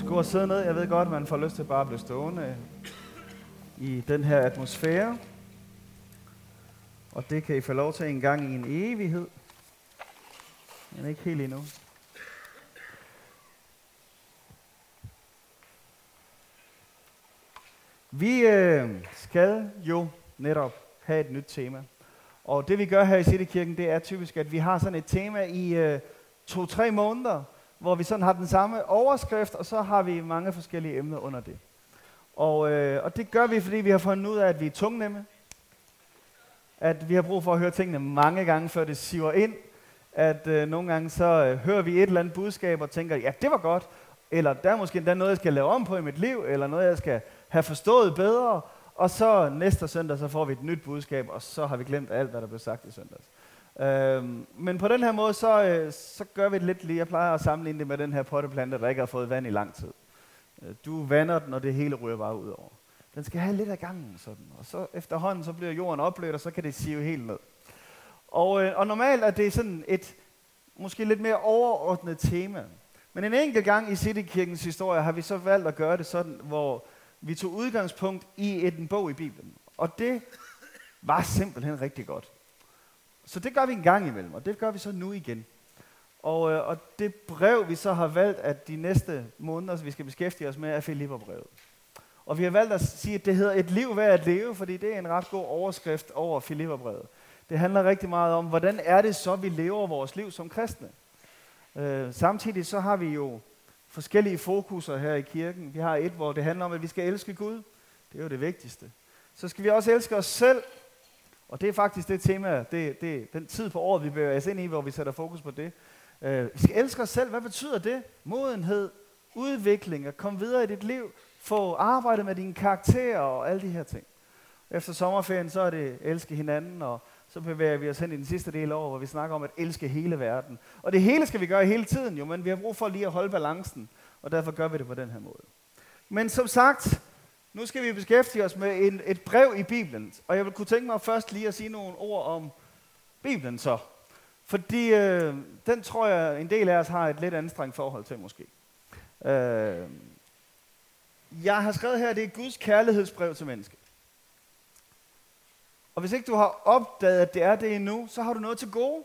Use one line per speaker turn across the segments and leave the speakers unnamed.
Gå og sidde ned. Jeg ved godt, man får lyst til bare at blive stående i den her atmosfære. Og det kan I få lov til en gang i en evighed. Men ikke helt endnu. Vi skal jo netop have et nyt tema. Og det vi gør her i Citykirken, det er typisk, at vi har sådan et tema i 2-3 måneder, hvor vi sådan har den samme overskrift, og så har vi mange forskellige emner under det. Og det gør vi, fordi vi har fundet ud af, at vi er tungnemme. At vi har brug for at høre tingene mange gange, før det siver ind. At nogle gange så hører vi et eller andet budskab og tænker, ja, det var godt. Eller der er måske endda noget, jeg skal lave om på i mit liv, eller noget, jeg skal have forstået bedre. Og så næste søndag, så får vi et nyt budskab, og så har vi glemt alt, hvad der blev sagt i søndags. Men på den her måde, så gør vi det lidt lige. Jeg plejer at sammenligne det med den her potteplante, der ikke har fået vand i lang tid. Du vander den, og det hele ryger bare ud over. Den skal have lidt af gangen, sådan. Og så efterhånden, så bliver jorden opblødt, og så kan det sive helt ned. Og normalt er det sådan et måske lidt mere overordnet tema. Men en enkelt gang i Citykirkens historie har vi så valgt at gøre det sådan, hvor vi tog udgangspunkt i en bog i Bibelen. Og det var simpelthen rigtig godt. Så det gør vi en gang imellem, og det gør vi så nu igen. Og det brev, vi så har valgt, at de næste måneder, vi skal beskæftige os med, er Filipperbrevet. Og vi har valgt at sige, at det hedder et liv værd at leve, fordi det er en ret god overskrift over Filipperbrevet. Det handler rigtig meget om, hvordan er det så, vi lever vores liv som kristne. Samtidig så har vi jo forskellige fokuser her i kirken. Vi har et, hvor det handler om, at vi skal elske Gud. Det er jo det vigtigste. Så skal vi også elske os selv. Og det er faktisk det tema, den tid på året, vi bevæger os ind i, hvor vi sætter fokus på det. Vi skal elske os selv. Hvad betyder det? Modenhed, udvikling, at komme videre i dit liv, få arbejdet med dine karakterer og alle de her ting. Efter sommerferien, så er det elske hinanden, og så bevæger vi os hen i den sidste del af året, hvor vi snakker om at elske hele verden. Og det hele skal vi gøre hele tiden jo, men vi har brug for lige at holde balancen, og derfor gør vi det på den her måde. Men som sagt, nu skal vi beskæftige os med et brev i Bibelen, og jeg vil kunne tænke mig først lige at sige nogle ord om Bibelen så. Fordi den tror jeg, en del af os har et lidt anstrengt forhold til måske. Jeg har skrevet her, at det er Guds kærlighedsbrev til mennesket. Og hvis ikke du har opdaget, at det er det endnu, så har du noget til gode.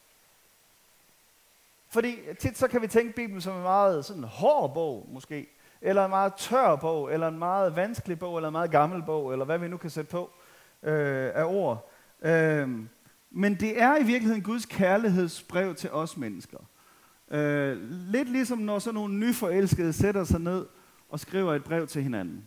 Fordi tit så kan vi tænke Bibelen som en meget sådan hård bog måske, eller en meget tør bog, eller en meget vanskelig bog, eller en meget gammel bog, eller hvad vi nu kan sætte på af ord. Men det er i virkeligheden Guds kærlighedsbrev til os mennesker. Lidt ligesom når sådan nogle nyforelskede sætter sig ned og skriver et brev til hinanden.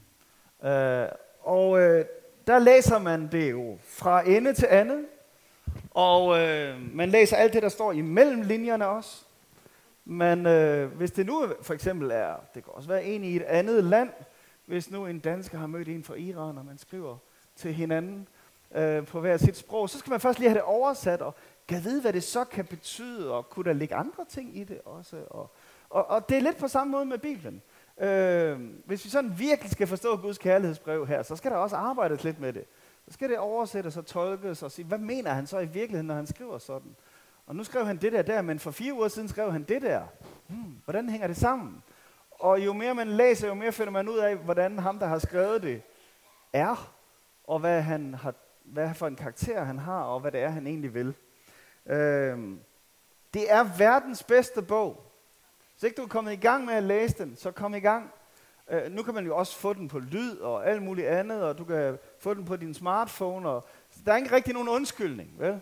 Der læser man det jo fra ende til andet, og man læser alt det, der står imellem linjerne også. Men hvis det nu for eksempel er, det kan også være en i et andet land, hvis nu en dansker har mødt en fra Iran, og man skriver til hinanden på hver sit sprog, så skal man først lige have det oversat, og kan vide, hvad det så kan betyde, og kunne der ligge andre ting i det også. Og det er lidt på samme måde med Bibelen. Hvis vi sådan virkelig skal forstå Guds kærlighedsbrev her, så skal der også arbejdes lidt med det. Så skal det oversættes og tolkes og sige, hvad mener han så i virkeligheden, når han skriver sådan? Og nu skrev han det der, men for 4 uger siden skrev han det der. Hvordan hænger det sammen? Og jo mere man læser, jo mere finder man ud af, hvordan ham, der har skrevet det, er, og hvad for en karakter han har, og hvad det er, han egentlig vil. Det er verdens bedste bog. Hvis ikke du er kommet i gang med at læse den, så kom i gang. Nu kan man jo også få den på lyd og alt muligt andet, og du kan få den på din smartphone. Og der er ikke rigtig nogen undskyldning, vel?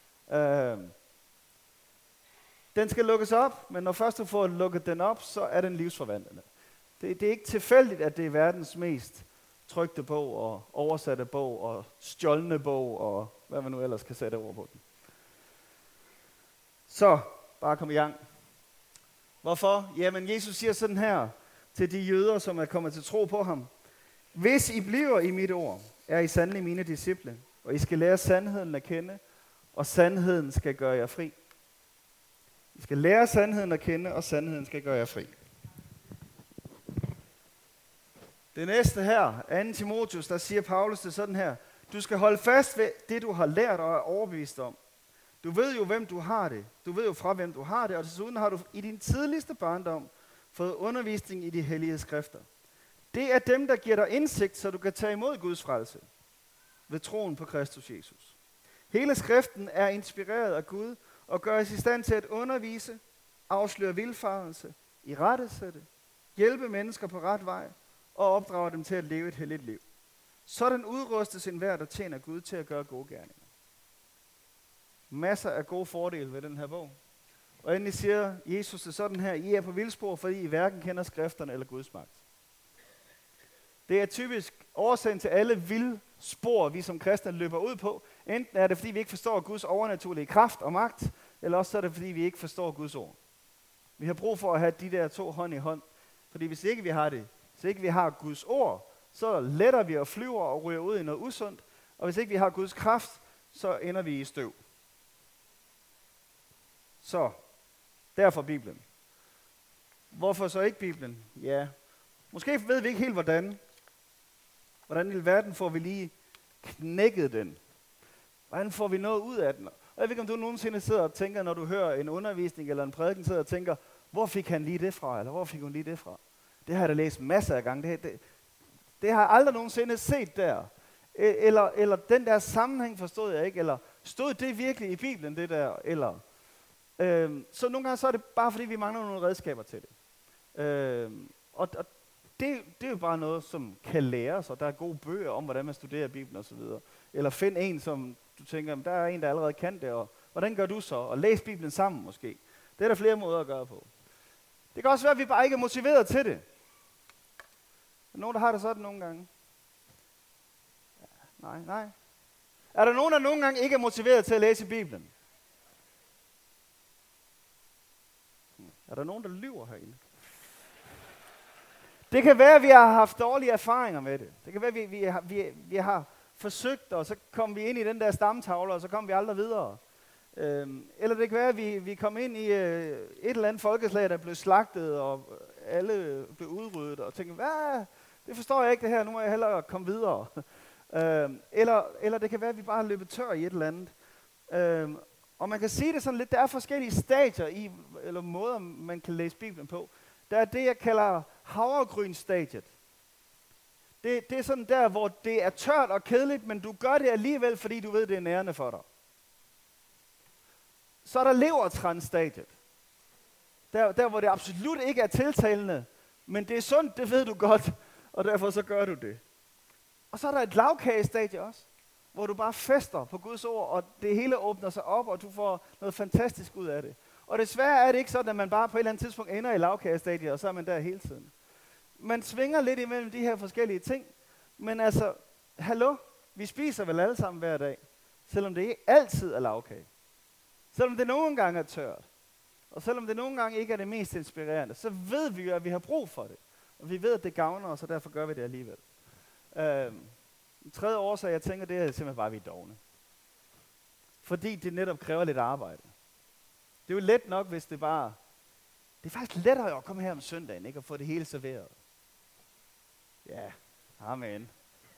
Den skal lukkes op, men når først du får lukket den op, så er den livsforvandlende. Det er ikke tilfældigt, at det er verdens mest trykte bog og oversatte bog og stjålne bog og hvad man nu ellers kan sætte ord på den. Så, bare kom i gang. Hvorfor? Jamen, Jesus siger sådan her til de jøder, som er kommet til tro på ham. Hvis I bliver i mit ord, er I sandelig mine disciple, og I skal lære sandheden at kende, og sandheden skal gøre jer fri. I skal lære sandheden at kende, og sandheden skal gøre jer fri. Det næste her, 2. Timotheus, der siger Paulus det sådan her. Du skal holde fast ved det, du har lært og er overbevist om. Du ved jo, hvem du har det. Du ved jo fra, hvem du har det, og desuden har du i din tidligste barndom fået undervisning i de hellige skrifter. Det er dem, der giver dig indsigt, så du kan tage imod Guds frelse ved troen på Kristus Jesus. Hele skriften er inspireret af Gud og gør os i stand til at undervise, afsløre vildfarelse, irettesætte, hjælpe mennesker på ret vej og opdrage dem til at leve et helligt liv. Sådan udrustes enhver, der tjener Gud til at gøre gode gerninger. Masser af gode fordele ved den her bog. Og endelig siger Jesus det sådan her: I er på vildspor, fordi I hverken kender skrifterne eller Guds magt. Det er typisk årsagen til alle vildspor, vi som kristne løber ud på. Enten er det, fordi vi ikke forstår Guds overnaturlige kraft og magt, eller også er det, fordi vi ikke forstår Guds ord. Vi har brug for at have de der to hånd i hånd. Fordi hvis ikke vi har det, hvis ikke vi har Guds ord, så letter vi og flyver og ryger ud i noget usundt. Og hvis ikke vi har Guds kraft, så ender vi i støv. Så, derfor Bibelen. Hvorfor så ikke Bibelen? Ja, måske ved vi ikke helt hvordan. Hvordan i verden får vi lige knækket den? Hvordan får vi noget ud af den? Og jeg ved ikke, om du nogensinde sidder og tænker, når du hører en undervisning eller en prædiken, sidder og tænker, hvor fik han lige det fra, eller hvor fik hun lige det fra? Det har jeg da læst masser af gange. Det har jeg aldrig nogensinde set der. Eller den der sammenhæng forstod jeg ikke, eller stod det virkelig i Bibelen, det der, eller... Så nogle gange så er det bare, fordi vi mangler nogle redskaber til det. Og det er jo bare noget, som kan læres, og der er gode bøger om, hvordan man studerer Bibelen osv. Eller find en, som du tænker, der er en, der allerede kan det, og hvordan gør du så? Og læs Bibelen sammen måske. Det er der flere måder at gøre på. Det kan også være, at vi bare ikke er motiveret til det. Er der nogen, der har det sådan nogle gange? Ja, nej. Er der nogen, der nogle gange ikke er motiveret til at læse Bibelen? Er der nogen, der lyver herinde? Det kan være, at vi har haft dårlige erfaringer med det. Det kan være, at vi har forsøgt, og så kom vi ind i den der stamtavle, og så kom vi aldrig videre. Eller det kan være, at vi kom ind i et eller andet folkeslag, der blev slagtet, og alle blev udryddet, og tænkte, hvad? Det forstår jeg ikke det her, nu må jeg hellere komme videre. Eller det kan være, at vi bare har løbet tør i et eller andet. Og man kan sige det sådan lidt, der er forskellige stadier i, eller måder, man kan læse Bibelen på. Der er det, jeg kalder havregrynstadiet. Det er sådan der, hvor det er tørt og kedeligt, men du gør det alligevel, fordi du ved, det er nærende for dig. Så er der levertranstadiet. Der, hvor det absolut ikke er tiltalende, men det er sundt, det ved du godt, og derfor så gør du det. Og så er der et lavkagestadie også, hvor du bare fester på Guds ord, og det hele åbner sig op, og du får noget fantastisk ud af det. Og desværre er det ikke sådan, at man bare på et eller andet tidspunkt ender i lavkagestadiet, og så er man der hele tiden. Man svinger lidt imellem de her forskellige ting, men altså, hallo, vi spiser vel alle sammen hver dag, selvom det ikke altid er lavkage. Selvom det nogle gange er tørt, og selvom det nogle gange ikke er det mest inspirerende, så ved vi jo, at vi har brug for det. Og vi ved, at det gavner os, og derfor gør vi det alligevel. En tredje årsag, jeg tænker, det er simpelthen bare, at vi er dovne. Fordi det netop kræver lidt arbejde. Det er jo let nok, hvis det bare... Det er faktisk lettere at komme her om søndagen, ikke? Og få det hele serveret. Ja, amen.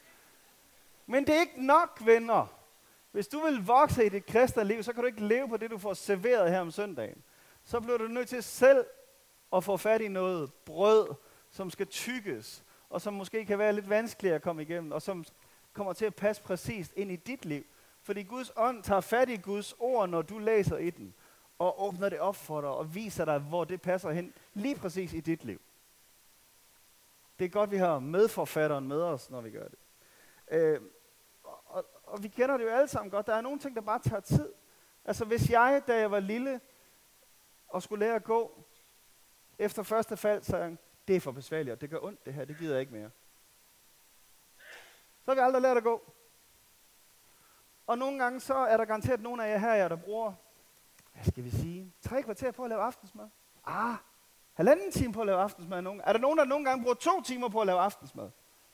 Men det er ikke nok, venner. Hvis du vil vokse i dit kristne liv, så kan du ikke leve på det, du får serveret her om søndagen. Så bliver du nødt til selv at få fat i noget brød, som skal tygges, og som måske kan være lidt vanskeligere at komme igennem, og som kommer til at passe præcist ind i dit liv. Fordi Guds ånd tager fat i Guds ord, når du læser i den, og åbner det op for dig, og viser dig, hvor det passer hen, lige præcis i dit liv. Det er godt, vi har medforfatteren med os, når vi gør det. Og vi kender det jo alle sammen godt. Der er nogle ting, der bare tager tid. Altså hvis jeg, da jeg var lille, og skulle lære at gå, efter første fald, sagde jeg, det er for besværligt, og det gør ondt det her, det gider jeg ikke mere. Så har vi aldrig lært at gå. Og nogle gange så er der garanteret nogle af jer her, der bruger, hvad skal vi sige, 3 kvarter på at lave aftensmad. 1,5 time på at lave aftensmad. Er der nogen, der nogle gange bruger 2 timer på at lave aftensmad?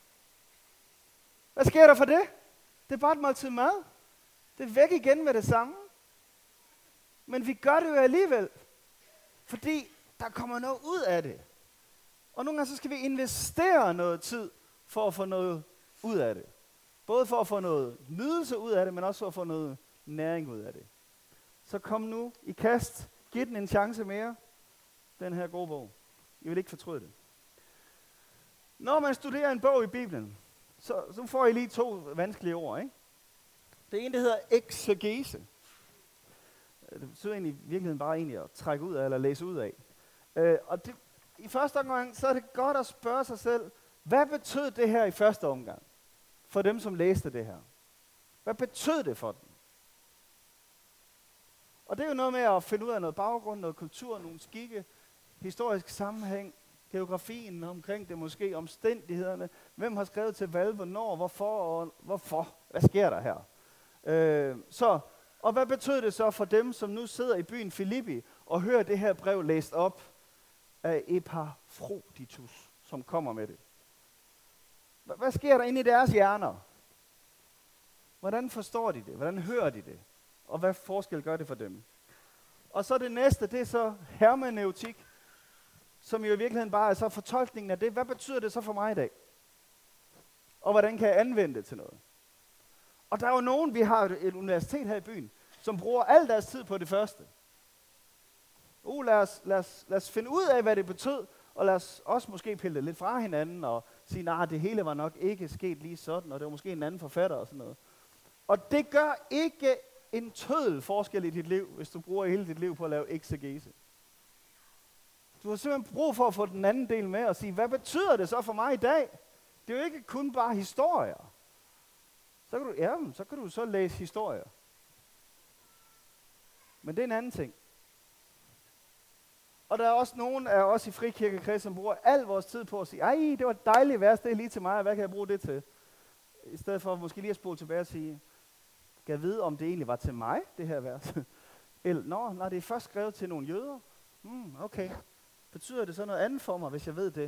Hvad sker der for det? Det er bare et måltid mad. Det er væk igen med det samme. Men vi gør det jo alligevel. Fordi der kommer noget ud af det. Og nogle gange så skal vi investere noget tid for at få noget ud af det. Både for at få noget nydelse ud af det, men også for at få noget næring ud af det. Så kom nu i kast. Giv den en chance mere. Den her gode bog. I vil ikke fortryde det. Når man studerer en bog i Bibelen, så får I lige 2 vanskelige ord, ikke? Det ene, det hedder eksegese. Det betyder egentlig i virkeligheden bare at trække ud af, eller læse ud af. Og det, i første omgang, så er det godt at spørge sig selv, hvad betød det her i første omgang? For dem, som læste det her. Hvad betød det for dem? Og det er jo noget med at finde ud af noget baggrund, noget kultur, nogle skikke, historisk sammenhæng, geografien omkring det, måske omstændighederne. Hvem har skrevet til hvad, hvornår, hvorfor? Hvad sker der her? Og hvad betød det så for dem, som nu sidder i byen Filippi og hører det her brev læst op af Epafroditus, som kommer med det? Hvad sker der inde i deres hjerner? Hvordan forstår de det? Hvordan hører de det? Og hvad forskel gør det for dem? Og så det næste, det er så hermeneutik, som jo i virkeligheden bare er så fortolkningen af det. Hvad betyder det så for mig i dag? Og hvordan kan jeg anvende det til noget? Og der er jo nogen, vi har et universitet her i byen, som bruger al deres tid på det første. Lad os finde ud af, hvad det betød, og lad os også måske pille det lidt fra hinanden, og sige, nej, det hele var nok ikke sket lige sådan, og det var måske en anden forfatter og sådan noget. Og det gør ikke en tøddel forskel i dit liv, hvis du bruger hele dit liv på at lave eksegese. Du har simpelthen brug for at få den anden del med og sige, hvad betyder det så for mig i dag? Det er jo ikke kun bare historier. Så kan du så læse historier. Men det er en anden ting. Og der er også nogen af os i frikirkekreds, som bruger al vores tid på at sige, ej, det var et dejligt vers, det er lige til mig, hvad kan jeg bruge det til? I stedet for måske lige at spole tilbage og sige, skal jeg vide, om det egentlig var til mig, det her vers? Eller, når det er først skrevet til nogle jøder. Okay. Betyder det så noget andet for mig, hvis jeg ved det?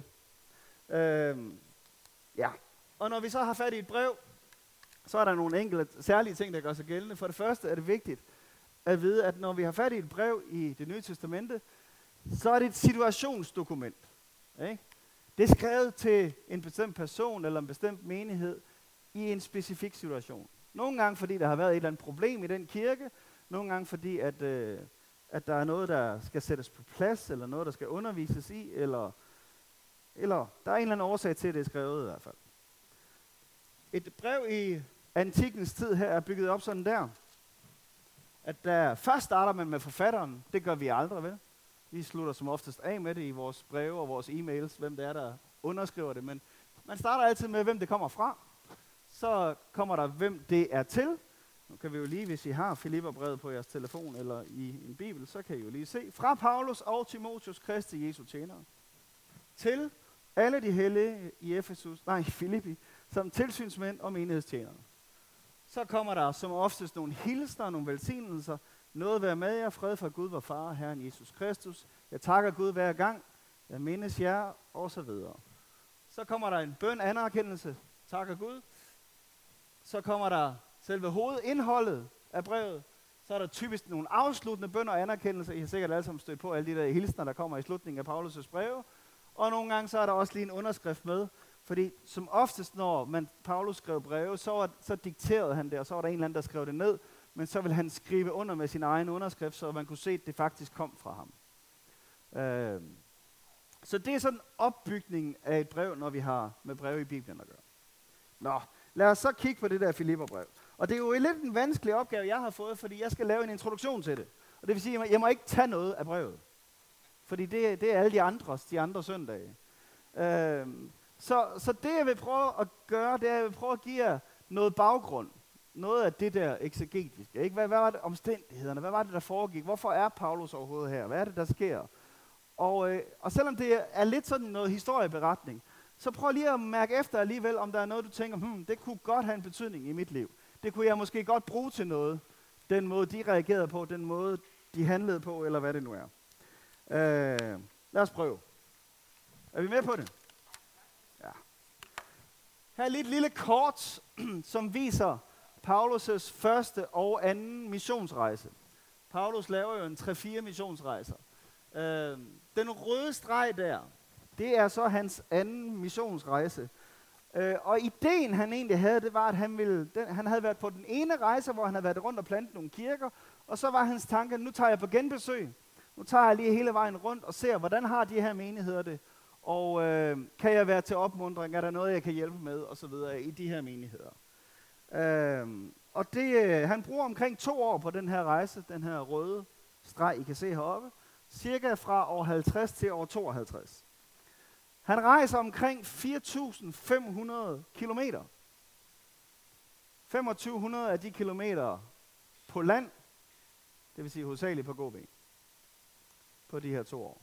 Ja. Og når vi så har fat i et brev, så er der nogle enkelte særlige ting, der gør sig gældende. For det første er det vigtigt at vide, at når vi har fat i et brev i Det Nye Testamente, så er det et situationsdokument. Ikke? Det er skrevet til en bestemt person eller en bestemt menighed i en specifik situation. Nogle gange fordi der har været et eller andet problem i den kirke, nogle gange fordi at der er noget, der skal sættes på plads, eller noget, der skal undervises i, eller der er en eller anden årsag til, at det er skrevet i hvert fald. Et brev i antikkens tid her er bygget op sådan der, at der først starter man med forfatteren. Det gør vi aldrig, vel? Vi slutter som oftest af med det i vores breve og vores e-mails, hvem det er, der underskriver det. Men man starter altid med, hvem det kommer fra. Så kommer der, hvem det er til. Nu kan vi jo lige, hvis I har Filipperbrevet på jeres telefon eller i en bibel, så kan I jo lige se. Fra Paulus og Timotheus, Kristi Jesu tjenere, til alle de hellige i Filippi, som tilsynsmænd og menighedstjenere. Så kommer der som oftest nogle hilsner, nogle velsignelser. Noget være med jer, fred fra Gud, vor Far, Herren Jesus Kristus. Jeg takker Gud hver gang, jeg mindes jer, og så videre. Så kommer der en bøn, anerkendelse, takker Gud. Så kommer der selve hovedindholdet af brevet. Så er der typisk nogle afsluttende bøn og anerkendelser. I har sikkert alle sammen stødt på alle de der hilsner, der kommer i slutningen af Paulus' breve. Og nogle gange så er der også lige en underskrift med. Fordi som oftest, når Paulus skrev breve, så dikterede han det, og så var der en eller anden, der skrev det ned. Men så ville han skrive under med sin egen underskrift, så man kunne se, at det faktisk kom fra ham. Så det er sådan opbygningen af et brev, når vi har med breve i Bibelen at gøre. Nå, lad os så kigge på det der Filipperbrev. Og det er jo lidt en vanskelig opgave, jeg har fået, fordi jeg skal lave en introduktion til det. Og det vil sige, at jeg må ikke tage noget af brevet. Fordi det er alle de andre søndage. Så det, jeg vil prøve at gøre, det er, at jeg vil prøve at give jer noget baggrund. Noget af det der eksegetiske. Ikke? Hvad var det omstændighederne? Hvad var det, der foregik? Hvorfor er Paulus overhovedet her? Hvad er det, der sker? Og selvom det er lidt sådan noget historieberetning, så prøv lige at mærke efter alligevel, om der er noget, du tænker, det kunne godt have en betydning i mit liv. Det kunne jeg måske godt bruge til noget. Den måde, de reagerede på, den måde, de handlede på, eller hvad det nu er. Lad os prøve. Er vi med på det? Ja. Her er lige et lille kort, som viser Paulus' første og anden missionsrejse. Paulus laver jo en 3-4 missionsrejser. Den røde streg der, det er så hans anden missionsrejse. Og ideen han egentlig havde, det var, at han havde været på den ene rejse, hvor han havde været rundt og plantet nogle kirker, og så var hans tanke, nu tager jeg på genbesøg, Nu tager jeg lige hele vejen rundt og ser, hvordan har de her menigheder det, og kan jeg være til opmuntring, er der noget, jeg kan hjælpe med, og så videre i de her menigheder. Og det, han bruger omkring 2 år på den her rejse, den her røde streg, I kan se heroppe, cirka fra år 50 til år 52. Han rejser omkring 4.500 kilometer. 2500 af de kilometer på land, det vil sige hovedsageligt på gåben, på de her 2 år.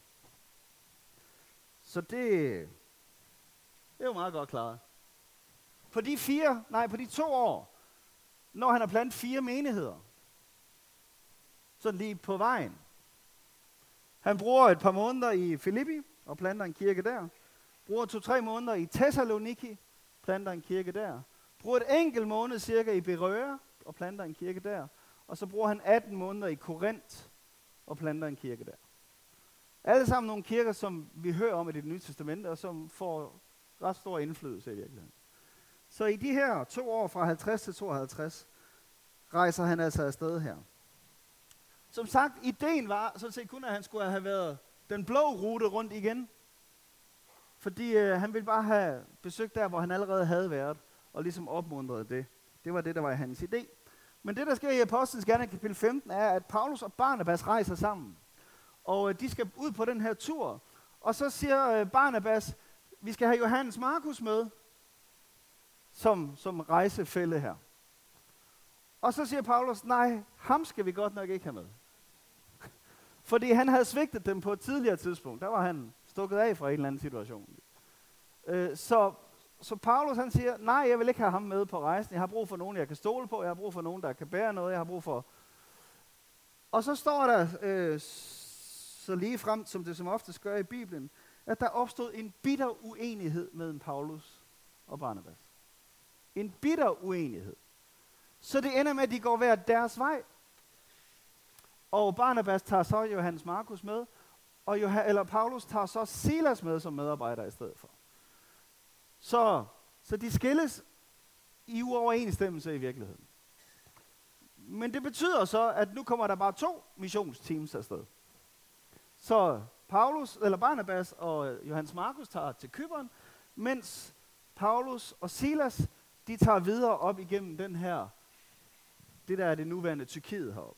Så det er jo meget godt klaret. På de 2 år, når han har plantet 4 menigheder, så lige på vejen. Han bruger et par måneder i Filippi og planter en kirke der. Bruger 2-3 måneder i Thessaloniki, planter en kirke der. Bruger et enkelt måned cirka i Berøa og planter en kirke der. Og så bruger han 18 måneder i Korinth og planter en kirke der. Alle sammen nogle kirker, som vi hører om i Det Nye Testamente, og som får ret stor indflydelse i virkeligheden. Så i de her 2 år fra 50 til 52, rejser han altså afsted her. Som sagt, ideen var sådan set kun, at han skulle have været den blå rute rundt igen. Fordi han ville bare have besøgt der, hvor han allerede havde været, og ligesom opmuntrede det. Det var det, der var hans idé. Men det, der sker i Apostlenes Gerninger kapitel 15, er, at Paulus og Barnabas rejser sammen. Og de skal ud på den her tur. Og så siger Barnabas, vi skal have Johannes Markus med, som rejsefælle her. Og så siger Paulus, nej, ham skal vi godt nok ikke have med. Fordi han havde svigtet dem på et tidligere tidspunkt. Der var han stukket af fra en eller anden situation. Så Paulus han siger, nej, jeg vil ikke have ham med på rejsen. Jeg har brug for nogen, jeg kan stole på. Jeg har brug for nogen, der kan bære noget. Jeg har brug for... Og så står der, så lige frem, som det som oftest gør i Bibelen, at der opstod en bitter uenighed mellem Paulus og Barnabas. En bitter uenighed. Så det ender med, at de går hver deres vej. Og Barnabas tager så Johannes Markus med, og Paulus tager så Silas med som medarbejder i stedet for. Så de skilles i uoverensstemmelse i virkeligheden. Men det betyder så, at nu kommer der bare 2 missionsteams afsted. Så Barnabas og Johannes Markus tager til Cypern, mens Paulus og Silas, de tager videre op igennem det der er det nuværende Tyrkiet heroppe.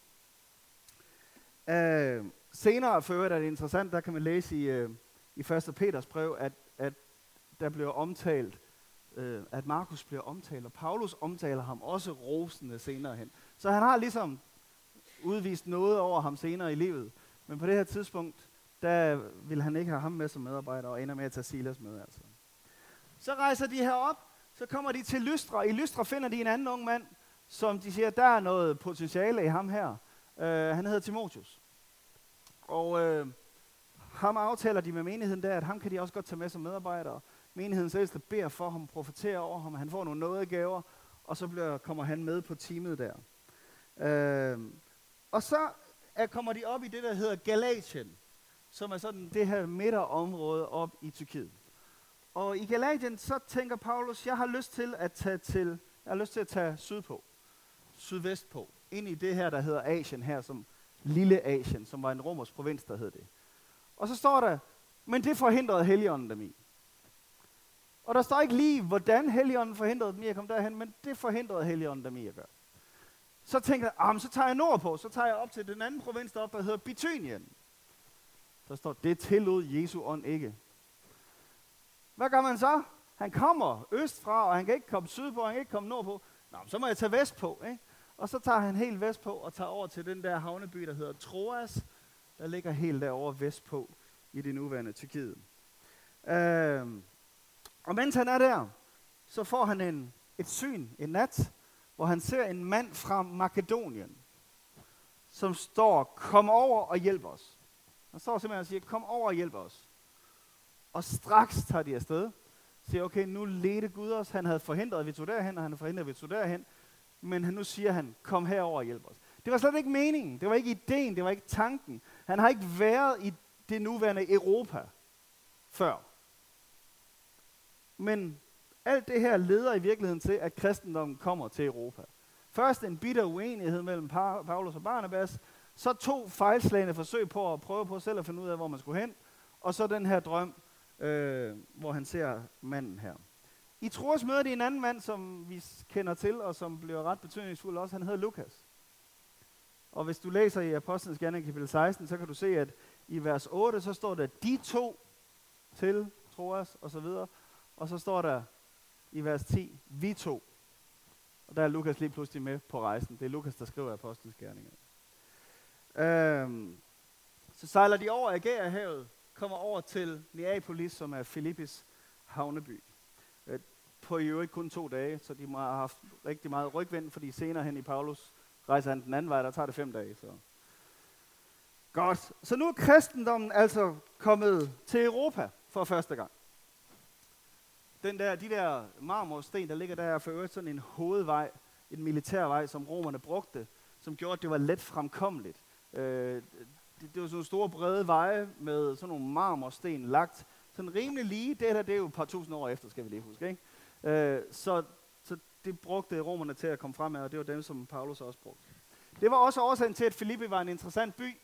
Senere for øvrigt er det interessant, der kan man læse i 1. Peters brev, at der bliver omtalt, at Markus bliver omtalt, og Paulus omtaler ham også rosende senere hen. Så han har ligesom udvist noget over ham senere i livet, men på det her tidspunkt, der vil han ikke have ham med som medarbejder, og ender med at tage Silas med altså. Så rejser de herop, så kommer de til Lystra. I Lystra finder de en anden ung mand, som de siger, der er noget potentiale i ham her. Han hedder Timotheus. Og ham aftaler de med menigheden der, at ham kan de også godt tage med som medarbejder. Menighedens ældste beder for ham, profeterer over ham, han får nogle nådegaver, og så kommer han med på teamet der. Og så kommer de op i det, der hedder Galatien, som er sådan det her midterområde op i Tyrkiet. Og i Galatien, så tænker Paulus, jeg har lyst til at tage sydvest på, ind i det her, der hedder Asien her, som Lille Asien, som var en romersk provins, der hed det. Og så står der, men det forhindrede Helligånden dem i. Og der står ikke lige, hvordan Helligånden forhindrede dem i at komme derhen, men det forhindrede Helligånden dem i at gøre. Så tænker jeg, så tager jeg nordpå, så tager jeg op til den anden provins deroppe, der hedder Bithynien. Der står, det tillod Jesu ånd ikke. Hvad gør man så? Han kommer østfra, og han kan ikke komme sydpå, og han kan ikke komme nordpå. Nå, så må jeg tage vestpå, ikke? Og så tager han helt vestpå og tager over til den der havneby, der hedder Troas, der ligger helt derovre vestpå i det nuværende Tyrkiet. Og mens han er der, så får han et syn en nat, hvor han ser en mand fra Makedonien, som står, kom over og hjælp os. Han står simpelthen og siger, kom over og hjælp os. Og straks tager de afsted, siger, okay, nu ledte Gud os, han havde forhindret, at vi tog derhen, og han havde forhindret, at vi tog derhen, men nu siger han, kom herover og hjælp os. Det var slet ikke meningen, det var ikke ideen, det var ikke tanken. Han har ikke været i det nuværende Europa før. Men alt det her leder i virkeligheden til, at kristendommen kommer til Europa. Først en bitter uenighed mellem Paulus og Barnabas, Så 2 fejlslagne forsøg på at prøve på selv at finde ud af, hvor man skulle hen. Og så den her drøm, hvor han ser manden her. I Troas møder de en anden mand, som vi kender til, og som bliver ret betydningsfuld også. Han hedder Lukas. Og hvis du læser i Apostlenes Gerninger kapitel 16, så kan du se, at i vers 8, så står der, de 2 til Troas, og så videre. Og så står der i vers 10, vi 2. Og der er Lukas lige pludselig med på rejsen. Det er Lukas, der skriver Apostlenes Gerninger. Så sejler de over Ægæerhavet, kommer over til Neapolis, som er Filippis havneby. På i øvrigt kun 2 dage, så de må have haft rigtig meget rygvind, fordi senere hen i Paulus rejser han den anden vej, der tager det 5 dage. Så. Godt. Så nu er kristendommen altså kommet til Europa for første gang. De der marmorsten, der ligger der, er for øvrigt sådan en hovedvej, en militærvej, som romerne brugte, som gjorde, at det var let fremkommeligt. Det var sådan nogle store brede veje med sådan nogle marmorsten lagt sådan rimelig lige. Det her, det er jo et par tusind år efter, skal vi lige huske, ikke? Så det brugte romerne til at komme frem med, og det var dem, som Paulus også brugte. Det var også årsagen til, at Filippi var en interessant by,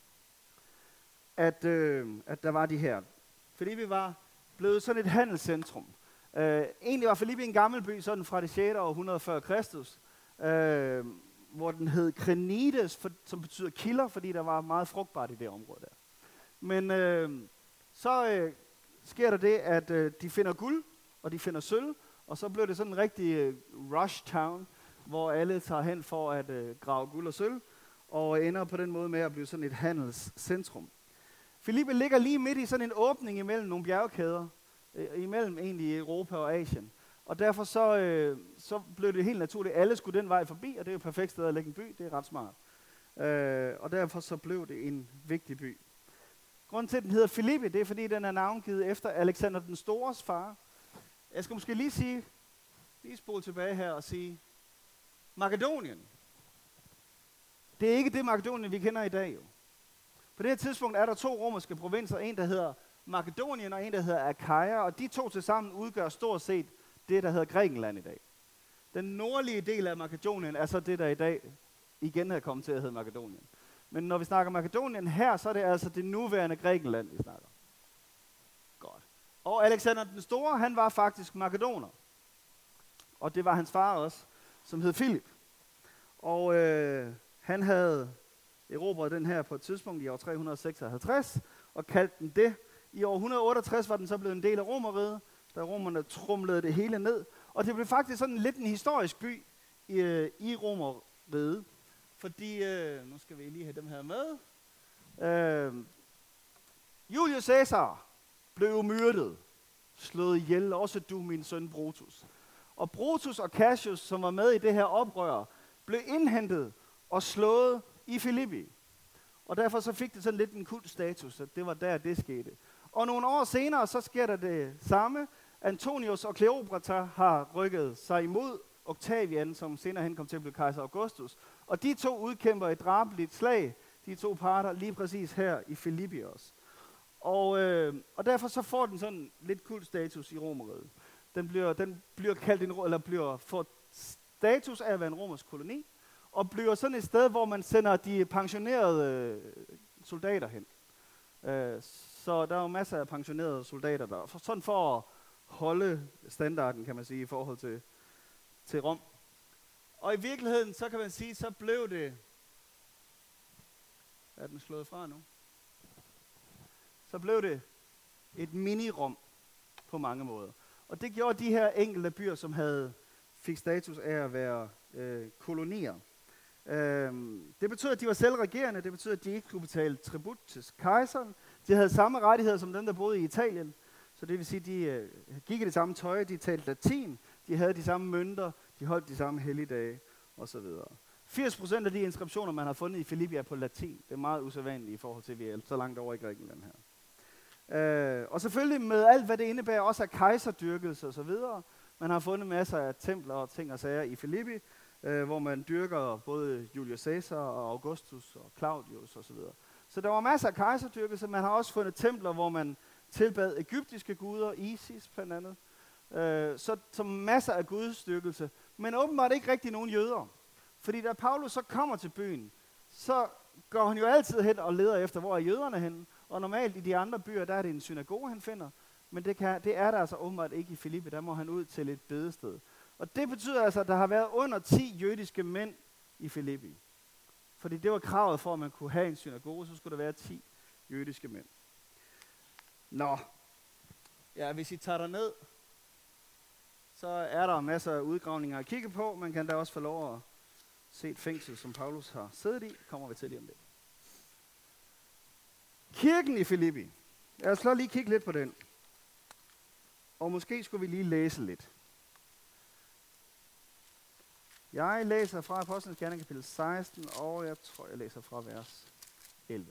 at der var de her. Filippi var blevet sådan et handelscentrum. Egentlig var Filippi en gammel by, sådan fra det 6. århundrede før Kristus, hvor den hed Krenides, som betyder kilder, fordi der var meget frugtbart i det område der. Men så sker der det, at de finder guld, og de finder sølv, og så blev det sådan en rigtig rush town, hvor alle tager hen for at grave guld og sølv, og ender på den måde med at blive sådan et handelscentrum. Filippi ligger lige midt i sådan en åbning imellem nogle bjergkæder, imellem egentlig Europa og Asien. Og derfor så blev det helt naturligt, at alle skulle den vej forbi, og det er jo et perfekt sted at lægge en by, det er ret smart. Og derfor så blev det en vigtig by. Grunden til, at den hedder Filippi, det er fordi, den er navngivet efter Alexander den Stores far. Jeg skal måske lige spole tilbage her og sige, Makedonien. Det er ikke det Makedonien, vi kender i dag jo. På det her tidspunkt er der 2 romerske provinser, en der hedder Makedonien og en der hedder Achaia, og de 2 tilsammen udgør stort set det, der hedder Grækenland i dag. Den nordlige del af Makedonien er så det, der i dag igen er kommet til at hedde Makedonien. Men når vi snakker Makedonien her, så er det altså det nuværende Grækenland, vi snakker. Godt. Og Alexander den Store, han var faktisk makedoner. Og det var hans far også, som hed Filip. Og han havde erobret den her på et tidspunkt i år 356, og kaldte den det. I år 168 var den så blevet en del af Romerriget, da romerne trumlede det hele ned. Og det blev faktisk sådan lidt en historisk by i Romerriget. Fordi, nu skal vi lige have dem her med. Julius Caesar blev myrdet, slået ihjel, også du, min søn Brutus. Og Brutus og Cassius, som var med i det her oprør, blev indhentet og slået i Filippi. Og derfor så fik det sådan lidt en kultstatus, at det var der, det skete. Og nogle år senere, så sker der det samme. Antonius og Kleopatra har rykket sig imod Octavian, som senere hen kom til at blive kejser Augustus. Og de 2 udkæmper et drabeligt slag, de 2 parter, lige præcis her i Filippi også. Og derfor så får den sådan lidt kultstatus i Romerriget. Den bliver kaldt får status af at være en romersk koloni, og bliver sådan et sted, hvor man sender de pensionerede soldater hen. Så der er jo masser af pensionerede soldater der. Sådan for at holde standarden, kan man sige, i forhold til Rom. Og i virkeligheden, så kan man sige, så blev det... Er den slået fra nu? Så blev det et mini-Rom på mange måder. Og det gjorde de her enkelte byer, som fik status af at være kolonier. Det betød, at de var selvregerende. Det betød, at de ikke kunne betale tribut til kejseren. De havde samme rettigheder som dem, der boede i Italien. Så det vil sige, de gik i det samme tøj, de talte latin, de havde de samme mønter, de holdt de samme helligdage osv. 80% af de inskriptioner, man har fundet i Filippi, er på latin. Det er meget usædvanligt i forhold til, at vi er så langt over i Grækenland her. Og selvfølgelig med alt, hvad det indebærer, også af kejserdyrkelse osv. Man har fundet masser af templer og ting og sager i Filippi, hvor man dyrker både Julius Caesar og Augustus og Claudius osv. Så der var masser af kejserdyrkelse. Man har også fundet templer, hvor man tilbad egyptiske guder, Isis blandt andet. Så masser af gudsdyrkelse. Men åbenbart ikke rigtig nogen jøder. Fordi da Paulus så kommer til byen, så går han jo altid hen og leder efter, hvor er jøderne henne. Og normalt i de andre byer, der er det en synagoge, han finder. Men det er der altså åbenbart ikke i Filippi. Der må han ud til et bedested. Og det betyder altså, at der har været under 10 jødiske mænd i Filippi. Fordi det var kravet for, at man kunne have en synagoge, så skulle der være 10 jødiske mænd. Nå, ja, hvis I tager derned, så er der masser af udgravninger at kigge på. Man kan da også få lov at se et fængsel, som Paulus har siddet i. Kommer vi til lige om det. Kirken i Filippi. Lad os lige kigge lidt på den. Og måske skulle vi lige læse lidt. Jeg læser fra Apostlenes Gerninger kapitel 16, og jeg tror, jeg læser fra vers 11.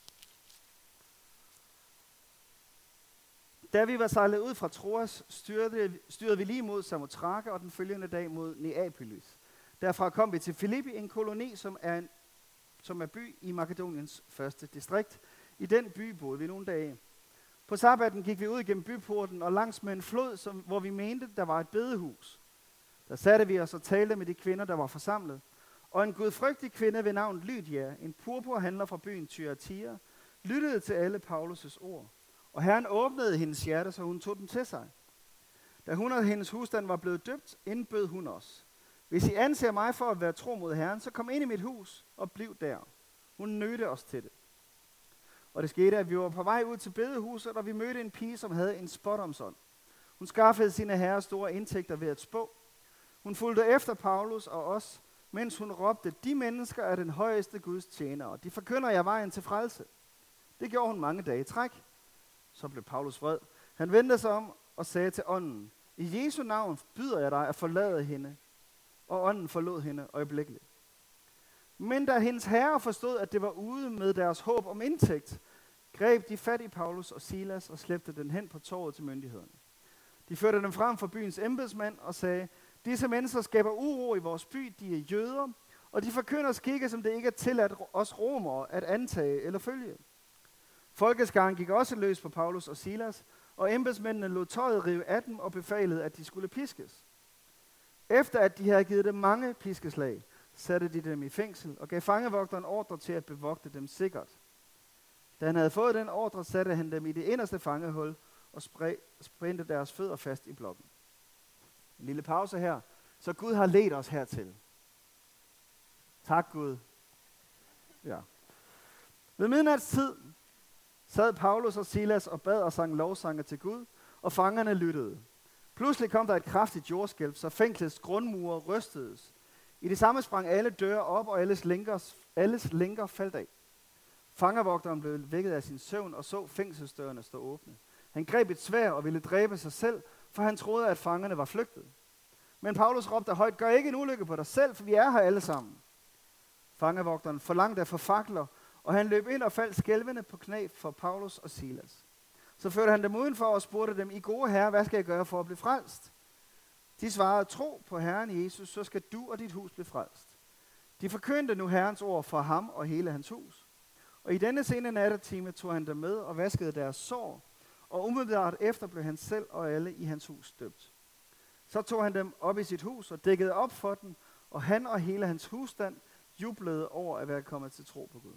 Da vi var sejlet ud fra Troas, styrede vi lige mod Samothrake og den følgende dag mod Neapolis. Derfra kom vi til Filippi, en koloni, som er by i Makedoniens første distrikt. I den by boede vi nogle dage. På sabbaten gik vi ud gennem byporten og langs med en flod, hvor vi mente, der var et bedehus. Der satte vi os og talte med de kvinder, der var forsamlet. Og en gudfrygtig kvinde ved navn Lydia, en purpurhandler fra byen Thyatira, lyttede til alle Paulus' ord. Og Herren åbnede hendes hjerte, så hun tog den til sig. Da hun og hendes husstand var blevet døbt, indbød hun os. Hvis I anser mig for at være tro mod Herren, så kom ind i mit hus og bliv der. Hun nødte os til det. Og det skete, at vi var på vej ud til bedehuset, og vi mødte en pige, som havde en spådomsånd. Hun skaffede sine herrer store indtægter ved at spå. Hun fulgte efter Paulus og os, mens hun råbte, de mennesker er den højeste Guds tjenere. De forkynder jer vejen til frelse. Det gjorde hun mange dage i træk. Så blev Paulus vred. Han vendte sig om og sagde til ånden, i Jesu navn byder jeg dig at forlade hende. Og ånden forlod hende øjeblikkeligt. Men da hendes herrer forstod, at det var ude med deres håb om indtægt, greb de fat i Paulus og Silas og slæbte den hen på torvet til myndighederne. De førte dem frem for byens embedsmand og sagde, disse mennesker skaber uro i vores by, de er jøder, og de forkynder skikke, som det ikke er tilladt os romere at antage eller følge. Folkeskaren gik også løs på Paulus og Silas, og embedsmændene lod tøjet rive af dem og befalede, at de skulle piskes. Efter at de havde givet dem mange piskeslag, satte de dem i fængsel og gav fangevogteren ordre til at bevogte dem sikkert. Da han havde fået den ordre, satte han dem i det inderste fangehul og sprændte deres fødder fast i blokken. En lille pause her. Så Gud har ledt os hertil. Tak Gud. Ja. Ved midnatstid sad Paulus og Silas og bad og sang lovsange til Gud, og fangerne lyttede. Pludselig kom der et kraftigt jordskælv, så fængslets grundmure rystedes. I det samme sprang alle døre op, og alles lænker faldt af. Fangevogteren blev vækket af sin søvn og så fængselsdørene stå åbne. Han greb et sværd og ville dræbe sig selv, for han troede, at fangerne var flygtet. Men Paulus råbte højt, gør ikke en ulykke på dig selv, for vi er her alle sammen. Fangevogteren forlangte at få fakler, og han løb ind og faldt skælvende på knæ for Paulus og Silas. Så førte han dem udenfor og spurgte dem, I gode herre, hvad skal jeg gøre for at blive frelst? De svarede, tro på Herren Jesus, så skal du og dit hus blive frelst. De forkyndte nu Herrens ord for ham og hele hans hus. Og i denne sene nattetime tog han dem med og vaskede deres sår, og umiddelbart efter blev han selv og alle i hans hus døbt. Så tog han dem op i sit hus og dækkede op for dem, og han og hele hans husstand jublede over at være kommet til tro på Gud.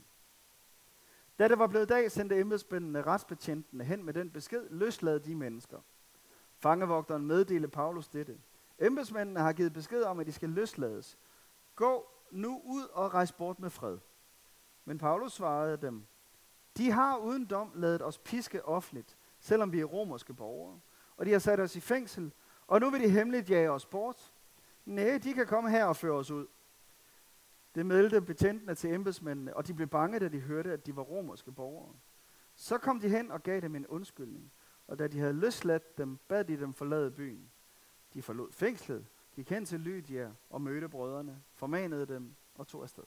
Da det var blevet dag, sendte embedsmændene retsbetjentene hen med den besked, løslad de mennesker. Fangevogteren meddelte Paulus dette. Embedsmændene har givet besked om, at de skal løslades. Gå nu ud og rejs bort med fred. Men Paulus svarede dem, de har uden dom ladet os piske offentligt, selvom vi er romerske borgere, og de har sat os i fængsel, og nu vil de hemmeligt jage os bort. Nej, de kan komme her og føre os ud. Det meldte betjentene til embedsmændene, og de blev bange, da de hørte, at de var romerske borgere. Så kom de hen og gav dem en undskyldning, og da de havde løsladt dem, bad de dem forlade byen. De forlod fængslet, gik hen til Lydia og mødte brødrene, formanede dem og tog afsted.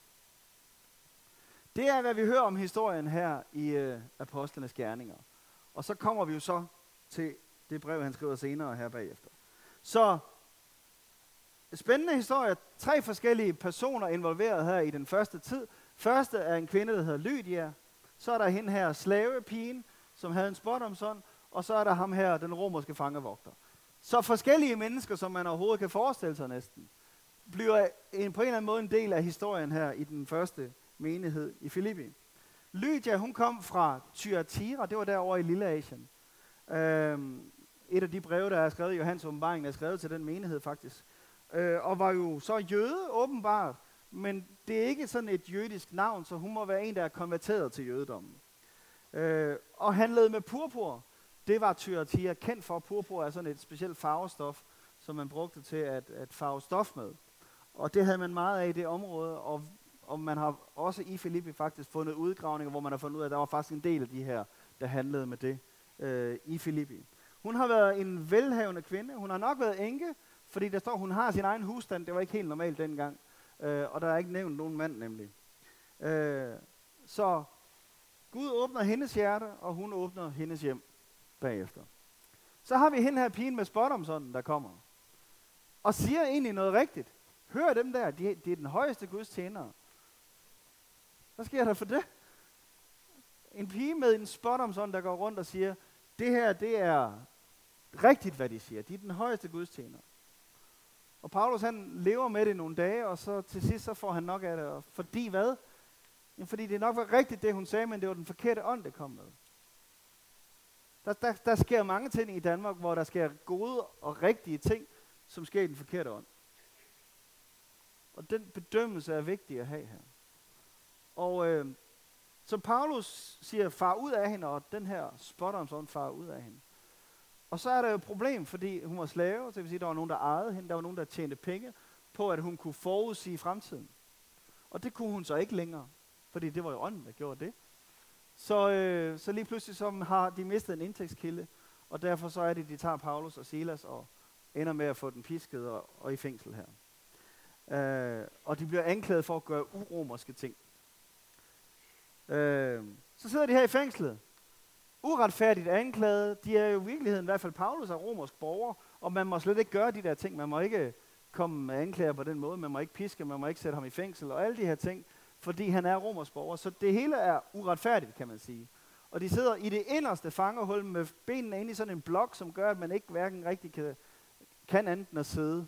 Det er, hvad vi hører om historien her i Apostlenes Gerninger. Og så kommer vi jo så til det brev, han skriver senere her bagefter. Så spændende historie. 3 forskellige personer involveret her i den første tid. Første er en kvinde, der hedder Lydia. Så er der hende her slavepigen, som havde en spådomsånd. Og så er der ham her, den romerske fangevogter. Så forskellige mennesker, som man overhovedet kan forestille sig næsten, bliver på en eller anden måde en del af historien her i den første menighed i Filippi. Lydia, hun kom fra Thyatira, det var derovre i Lilleasien. Et af de breve, der er skrevet i Johannes åbenbaring, er skrevet til den menighed faktisk. Og var jo så jøde åbenbart, men det er ikke sådan et jødisk navn, så hun må være en, der er konverteret til jødedommen. Og handlede med purpur. Det var Thyatira kendt for. Purpur er sådan et specielt farvestof, som man brugte til at farve stof med. Og det havde man meget af i det område, og man har også i Filippi faktisk fundet udgravninger, hvor man har fundet ud af, at der var faktisk en del af de her, der handlede med det i Filippi. Hun har været en velhavende kvinde. Hun har nok været enke, fordi der står, hun har sin egen husstand. Det var ikke helt normalt dengang. Og der er ikke nævnt nogen mand nemlig. Så Gud åbner hendes hjerte, og hun åbner hendes hjem bagefter. Så har vi hende her pigen med spådomsånden, der kommer. Og siger egentlig noget rigtigt. Hør dem der, de er den højeste Guds tjenere. Hvad sker der for det? En pige med en spådomsånd, der går rundt og siger, det her, det er rigtigt, hvad de siger. De er den højeste Guds tjenere. Og Paulus, han lever med det nogle dage, og så til sidst, så får han nok af det. Og fordi hvad? Jamen, fordi det nok var rigtigt, det hun sagde, men det var den forkerte ånd, det kom med. Der sker mange ting i Danmark, hvor der sker gode og rigtige ting, som sker i den forkerte ånd. Og den bedømmelse er vigtig at have her. Og så Paulus siger, far ud af hende, og den her spådomsånd far ud af hende. Og så er der jo et problem, fordi hun var slave, så det vil sige, der var nogen, der ejede hende, der var nogen, der tjente penge på, at hun kunne forudsige fremtiden. Og det kunne hun så ikke længere, fordi det var jo ånden, der gjorde det. Så lige pludselig så har de mistet en indtægtskilde, og derfor så er det, de tager Paulus og Silas og ender med at få den pisket og i fængsel her. Og de bliver anklaget for at gøre uromerske ting. Så sidder de her i fængslet. Uretfærdigt anklaget. De er jo i virkeligheden, i hvert fald Paulus er romersk borger, og man må slet ikke gøre de der ting. Man må ikke komme med anklager på den måde. Man må ikke piske, man må ikke sætte ham i fængsel og alle de her ting, fordi han er romersk borger. Så det hele er uretfærdigt, kan man sige. Og de sidder i det inderste fangehul med benene inde i sådan en blok, som gør, at man ikke hverken rigtig kan andet end at sidde.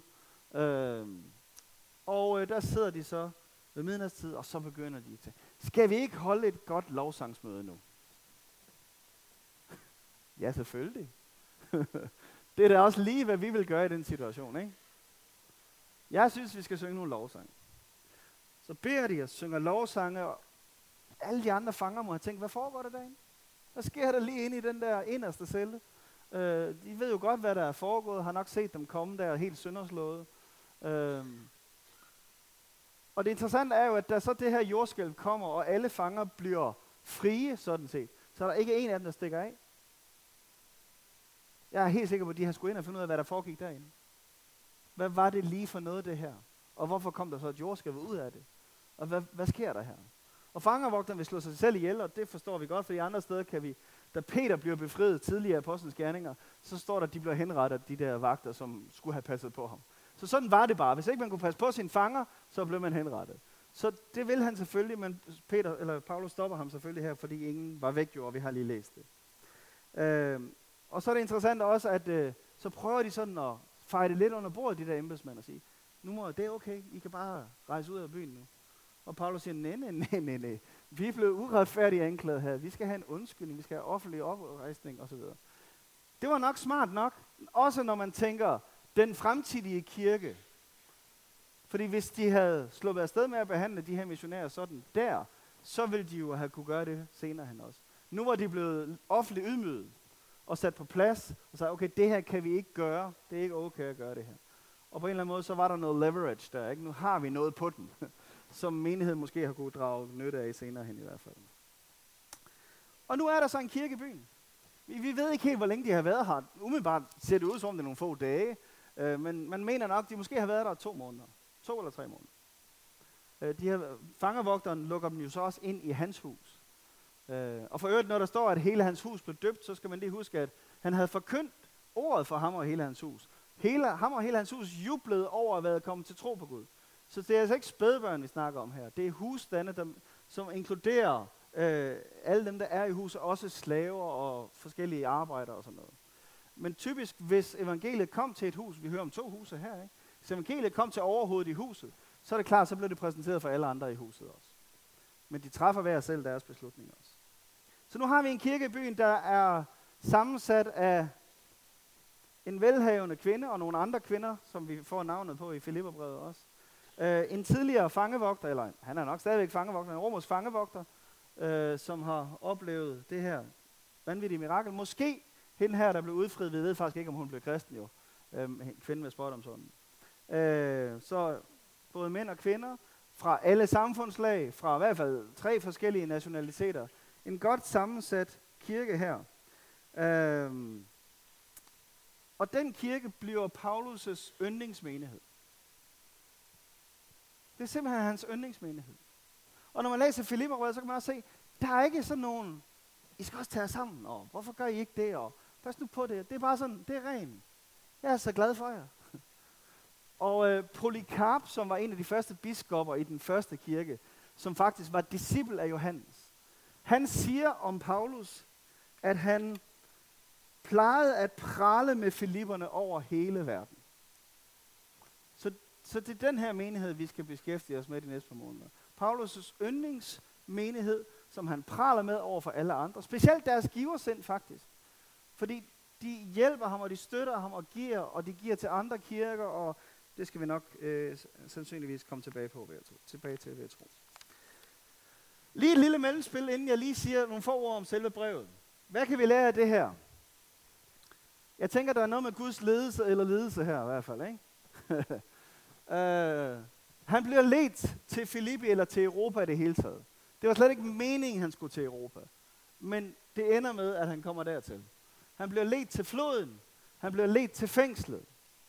Og der sidder de så ved midnatstid, og så begynder de til. Skal vi ikke holde et godt lovsangsmøde nu? Ja, selvfølgelig. Det er da også lige, hvad vi vil gøre i den situation, ikke? Jeg synes, vi skal synge nogle lovsange. Så beder de og synger lovsange, og alle de andre fanger må have tænkt, hvad foregår der derinde? Hvad sker der lige inde i den der inderste celle? De ved jo godt, hvad der er foregået, har nok set dem komme der helt sønderslået. Og det interessante er jo, at da så det her jordskælv kommer, og alle fanger bliver frie, sådan set, så er der ikke en af dem, der stikker af. Jeg er helt sikker på, at de har skulle ind og finde ud af, hvad der foregik derinde. Hvad var det lige for noget, det her? Og hvorfor kom der så et jordskælv ud af det? Og hvad sker der her? Og fangervogteren vil slå sig selv ihjel, og det forstår vi godt, for i andre steder kan vi, da Peter bliver befriet tidligere af Apostlenes gerninger, så står der, at de bliver henrettet, de der vagter, som skulle have passet på ham. Så sådan var det bare. Hvis ikke man kunne passe på sine fanger, så blev man henrettet. Så det vil han selvfølgelig, men Paulus stopper ham selvfølgelig her, fordi ingen var væk jo, og vi har lige læst det. Og så er det interessant også, at så prøver de sådan at fejre det lidt under bordet, de der embedsmænd, og sige, det er okay, I kan bare rejse ud af byen nu. Og Paulus siger, nej, vi er blevet uretfærdigt anklaget her, vi skal have en undskyldning, vi skal have offentlig oprejsning osv. Det var nok smart nok, også når man tænker, den fremtidige kirke. Fordi hvis de havde sluppet afsted med at behandle de her missionærer sådan der, så ville de jo have kunne gøre det senere hen også. Nu var de blevet offentligt ydmyget og sat på plads og sagde, okay, det her kan vi ikke gøre. Det er ikke okay at gøre det her. Og på en eller anden måde, så var der noget leverage der. Ikke? Nu har vi noget på den, som menigheden måske har kunnet drage nytte af senere hen i hvert fald. Og nu er der så en kirke i byen. Vi ved ikke helt, hvor længe de har været her. Umiddelbart ser det ud som om det er nogle få dage. Men man mener nok, de måske har været der 2 måneder. 2 eller 3 måneder. Fangervogteren lukker dem jo så også ind i hans hus. Og for øvrigt, når der står, at hele hans hus blev døbt, så skal man lige huske, at han havde forkyndt ordet for ham og hele hans hus. Ham og hele hans hus jublede over at være kommet til tro på Gud. Så det er altså ikke spædbørn, vi snakker om her. Det er husstande, som inkluderer alle dem, der er i huset, også slaver og forskellige arbejdere og sådan noget. Men typisk, hvis evangeliet kom til et hus, vi hører om 2 huse her, ikke? Hvis evangeliet kom til overhovedet i huset, så er det klart, så blev det præsenteret for alle andre i huset også. Men de træffer hver selv deres beslutninger også. Så nu har vi en kirke i byen, der er sammensat af en velhavende kvinde og nogle andre kvinder, som vi får navnet på i Filipperbrevet også. En tidligere fangevogter, eller han er nok stadigvæk fangevogter, en romersk fangevogter, som har oplevet det her vanvittige mirakel. Måske hende her, der blev udfriet, vi ved faktisk ikke, om hun blev kristen jo, kvinden med spådomsånden. Så både mænd og kvinder, fra alle samfundslag, fra i hvert fald 3 forskellige nationaliteter. En godt sammensat kirke her. Og den kirke bliver Paulus' yndlingsmenighed. Det er simpelthen hans yndlingsmenighed. Og når man læser Filipperbrevet, så kan man også se, der er ikke sådan nogen, I skal også tage jer sammen, og hvorfor gør I ikke det, og pas nu på det. Det er bare sådan, det er rent. Jeg er så glad for jer. Og Polycarp, som var en af de første biskopper i den første kirke, som faktisk var disciple af Johannes, han siger om Paulus, at han plejede at prale med filipperne over hele verden. Så det er den her menighed, vi skal beskæftige os med de næste par måneder. Paulus' yndlingsmenighed, som han praler med over for alle andre. Specielt deres giversind faktisk. Fordi de hjælper ham, og de støtter ham, og de giver til andre kirker, og det skal vi nok sandsynligvis komme tilbage til, ved at tro. Lige et lille mellemspil, inden jeg lige siger nogle få ord om selve brevet. Hvad kan vi lære af det her? Jeg tænker, der er noget med Guds ledelse her i hvert fald, ikke? Han bliver ledt til Filippi eller til Europa i det hele taget. Det var slet ikke meningen, han skulle til Europa. Men det ender med, at han kommer dertil. Han bliver ledt til floden. Han bliver ledt til fængslet.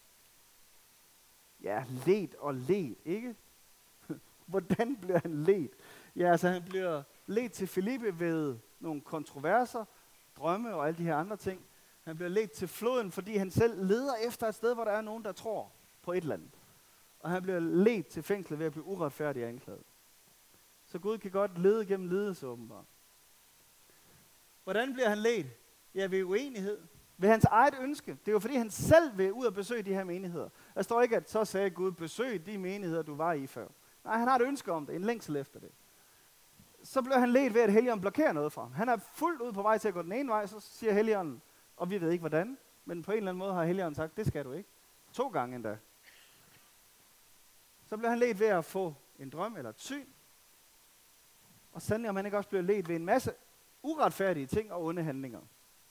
Ja, ledt, ikke? Hvordan bliver han ledt? Ja, altså han bliver ledt til Filippi ved nogle kontroverser, drømme og alle de her andre ting. Han bliver ledt til floden, fordi han selv leder efter et sted, hvor der er nogen, der tror på et eller andet. Og han bliver ledt til fængslet ved at blive uretfærdig anklaget. Så Gud kan godt lede gennem lidelse, åbenbart. Hvordan bliver han ledt? Ja, ved uenighed. Ved hans eget ønske. Det er jo fordi, han selv vil ud og besøge de her menigheder. Der står ikke, at så sagde Gud, besøg de menigheder, du var i før. Nej, han har et ønske om det, en længsel efter det. Så bliver han ledt ved, at Helligånden blokerer noget for ham. Han er fuldt ud på vej til at gå den ene vej, så siger Helligånden, og vi ved ikke hvordan, men på en eller anden måde har Helligånden sagt, det skal du ikke. 2 gange endda. Så bliver han ledt ved at få en drøm eller et syn. Og sandelig om han ikke også bliver ledt ved en masse uretfærdige ting og onde handlinger.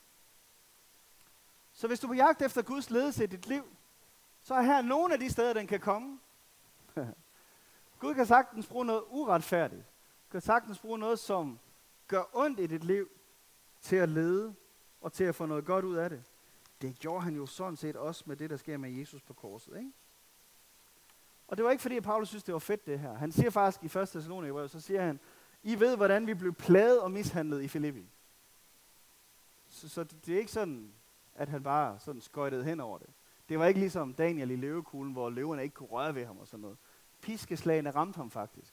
Så hvis du er på jagt efter Guds ledelse i dit liv, så er her nogle af de steder, den kan komme. Gud kan sagtens bruge noget uretfærdigt. Kan sagtens bruge noget, som gør ondt i dit liv, til at lede og til at få noget godt ud af det. Det gjorde han jo sådan set også med det, der sker med Jesus på korset, ikke? Og det var ikke fordi, at Paulus synes, det var fedt det her. Han siger faktisk i 1. Thessalonikerbrev, så siger han, I ved, hvordan vi blev plaget og mishandlet i Filippi. Så det er ikke sådan, at han bare sådan skøjtede hen over det. Det var ikke ligesom Daniel i løvekuglen, hvor løverne ikke kunne røre ved ham og sådan noget. Piskeslagene ramte ham faktisk.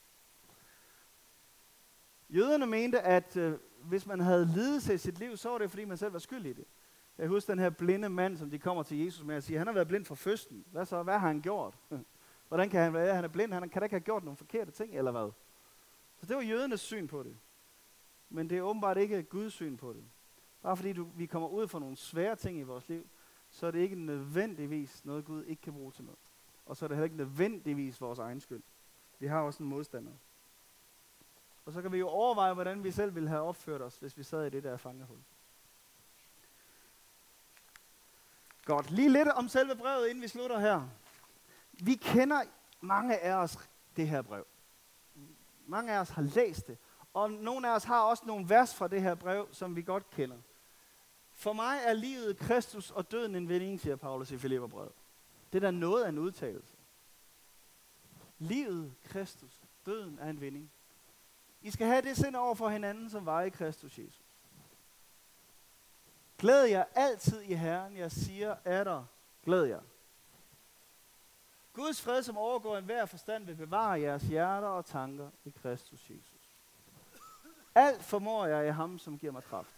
Jøderne mente, at hvis man havde lidelse i sit liv, så var det fordi, man selv var skyldig i det. Jeg husker den her blinde mand, som de kommer til Jesus med og siger, han har været blind fra fødslen. Hvad så? Hvad har han gjort? Hvordan kan han være? Han er blind. Han kan da ikke have gjort nogle forkerte ting, eller hvad? Så det var jødernes syn på det. Men det er åbenbart ikke Guds syn på det. Bare fordi vi kommer ud for nogle svære ting i vores liv, så er det ikke nødvendigvis noget, Gud ikke kan bruge til noget. Og så er det heller ikke nødvendigvis vores egen skyld. Vi har også en modstander. Og så kan vi jo overveje, hvordan vi selv ville have opført os, hvis vi sad i det der fangehul. Godt, lige lidt om selve brevet, inden vi slutter her. Vi kender mange af os det her brev. Mange af os har læst det. Og nogle af os har også nogle vers fra det her brev, som vi godt kender. For mig er livet Kristus og døden en vinding, siger Paulus i Filipperbrevet. Det er da noget af en udtalelse. Livet Kristus, døden er en vinding. I skal have det sind over for hinanden, som var i Kristus Jesus. Glæd jer altid i Herren, jeg siger der glæd jer. Guds fred, som overgår enhver forstand, vil bevare jeres hjerter og tanker i Kristus Jesus. Alt formår jeg i ham, som giver mig kraft.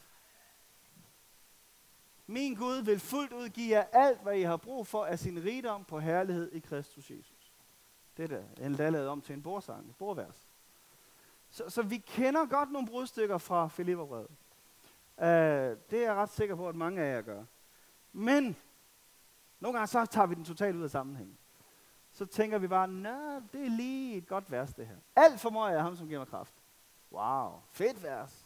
Min Gud vil fuldt ud give jer alt, hvad I har brug for af sin rigdom på herlighed i Kristus Jesus. Det er endda lavet om til en bordsang, et bordvers. Så vi kender godt nogle brudstykker fra Filipperbrevet. Det er jeg ret sikker på, at mange af jer gør. Men nogle gange så tager vi den totalt ud af sammenhæng. Så tænker vi bare, nej, det er lige et godt vers det her. Alt formår jeg ham, som giver mig kraft. Wow, fedt vers.